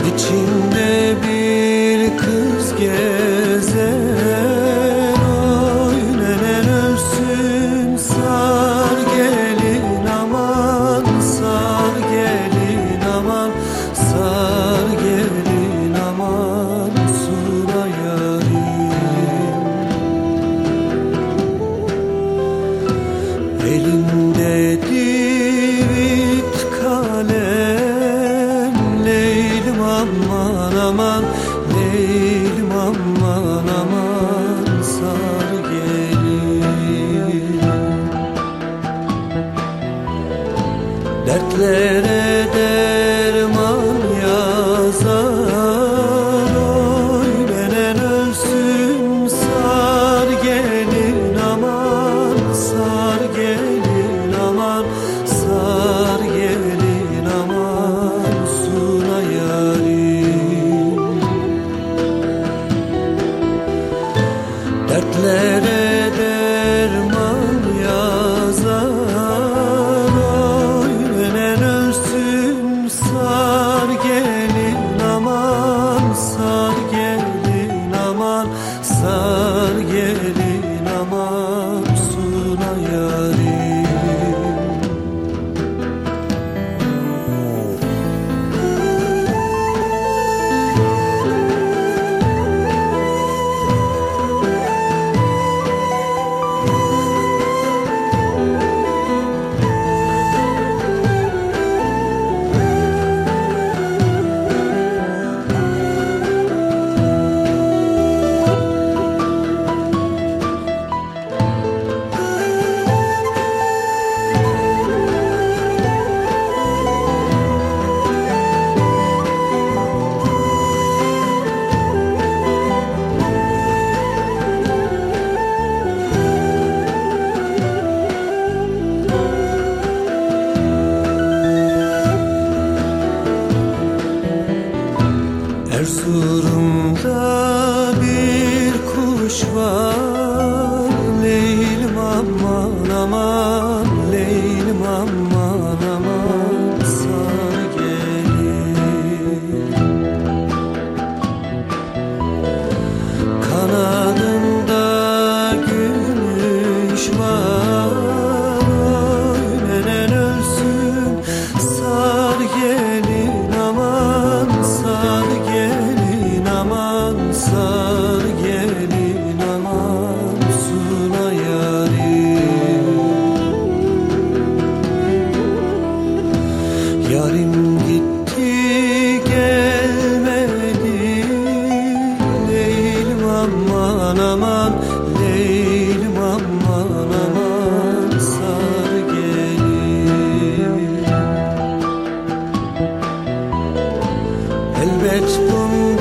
İçinde bir kız gezer, oy neler ölsün. Sar gelin aman, sar gelin aman, sar gelin aman sura yarim. Elinde divit kalem, Leylim aman aman, Leylim aman aman sar gelin. Dertlere derman yazar, oy neler ölsün. Sar gelin aman, sar gelin aman, sar gelin aman suna yarim. Dertlere derman yazar, oy neler ölsün. Sar gelin aman, sar gelin aman, sar gelin aman suna yarim. Erzurum'da bir kuş var, Leylim aman aman, Leylim aman aman sar gelin. Kanadında gümüş var, oy neler ölsün. Sar gelin aman, sar gelin aman, sar gelin aman suna yarim. Yarim gitti gelmedi, Leylim aman aman, Leylim aman aman sar gelin. Elbet bunda